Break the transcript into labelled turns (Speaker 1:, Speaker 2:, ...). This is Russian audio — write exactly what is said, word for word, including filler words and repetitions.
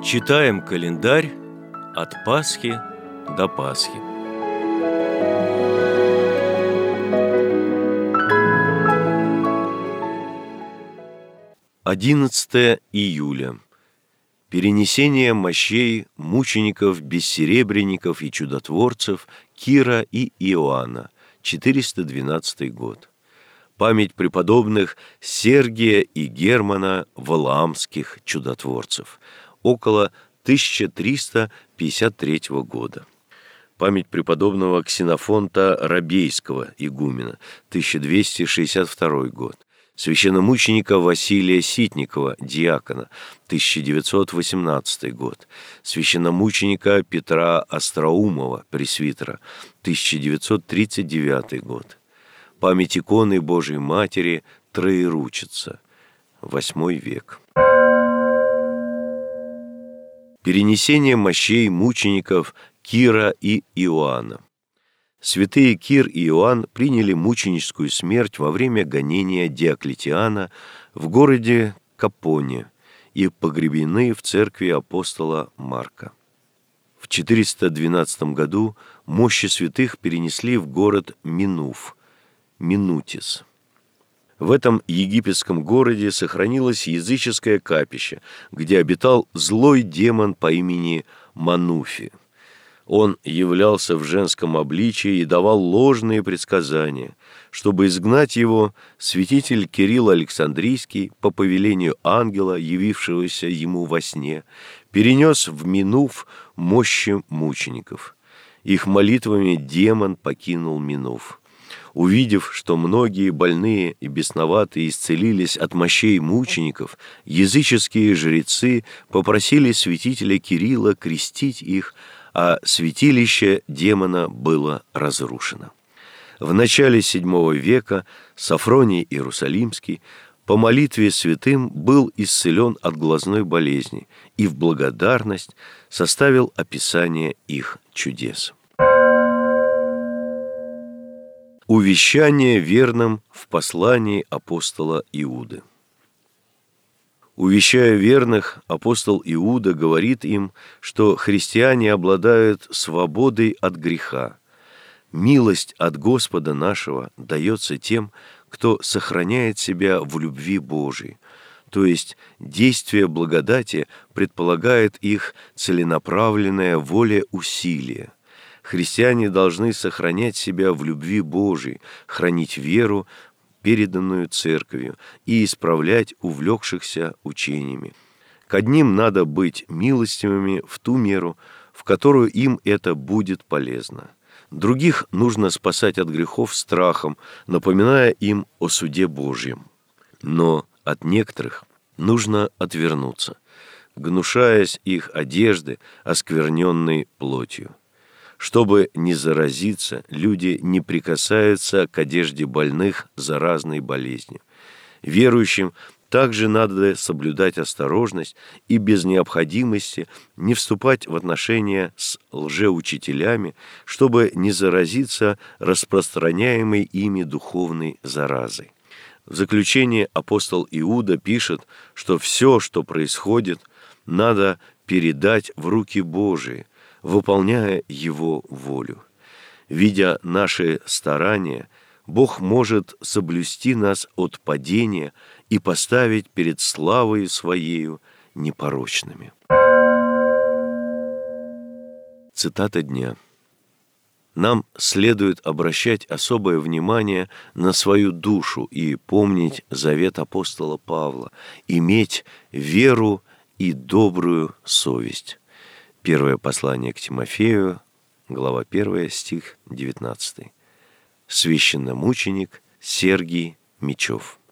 Speaker 1: Читаем календарь от Пасхи до Пасхи. одиннадцатое июля. Перенесение мощей мучеников, бессеребренников и чудотворцев Кира и Иоанна, четыреста двенадцатый год. Память преподобных Сергия и Германа Валаамских чудотворцев, около тысяча триста пятьдесят третьего года. Память преподобного Ксенофонта Рабейского, игумена, тысяча двести шестьдесят второй год. Священномученика Василия Ситникова, диакона, тысяча девятьсот восемнадцатый год. Священномученика Петра Остроумова, пресвитера, тысяча девятьсот тридцать девятый год. Память иконы Божией Матери Троеручица, восьмой век. Перенесение мощей мучеников Кира и Иоанна. Святые Кир и Иоанн приняли мученическую смерть во время гонения Диоклетиана в городе Капоне и погребены в церкви апостола Марка. В четыреста двенадцатом году мощи святых перенесли в город Минуф, Минутис. В этом египетском городе сохранилось языческое капище, где обитал злой демон по имени Мануфи. Он являлся в женском обличии и давал ложные предсказания. Чтобы изгнать его, святитель Кирилл Александрийский, по повелению ангела, явившегося ему во сне, перенес в Минуф мощи мучеников. Их молитвами демон покинул Минуф. Увидев, что многие больные и бесноватые исцелились от мощей мучеников, языческие жрецы попросили святителя Кирилла крестить их, а святилище демона было разрушено. В начале седьмого века Софроний Иерусалимский по молитве святым был исцелен от глазной болезни и в благодарность составил описание их чудес. Увещание верным в послании апостола Иуды. Увещая верных, апостол Иуда говорит им, что христиане обладают свободой от греха. Милость от Господа нашего дается тем, кто сохраняет себя в любви Божией, то есть действие благодати предполагает их целенаправленное волеусилие. Христиане должны сохранять себя в любви Божией, хранить веру, переданную Церковью, и исправлять увлекшихся учениями. К одним надо быть милостивыми в ту меру, в которую им это будет полезно. Других нужно спасать от грехов страхом, напоминая им о суде Божьем. Но от некоторых нужно отвернуться, гнушаясь их одежды, оскверненной плотью. Чтобы не заразиться, люди не прикасаются к одежде больных заразной болезнью. Верующим также надо соблюдать осторожность и без необходимости не вступать в отношения с лжеучителями, чтобы не заразиться распространяемой ими духовной заразой. В заключение апостол Иуда пишет, что все, что происходит, надо передать в руки Божии, выполняя Его волю. Видя наши старания, Бог может соблюсти нас от падения и поставить перед славой Своею непорочными. Цитата дня. Нам следует обращать особое внимание на свою душу и помнить завет апостола Павла, иметь веру и добрую совесть. Первое послание к Тимофею, глава первая, стих девятнадцатый. Священномученик Сергий Мечев.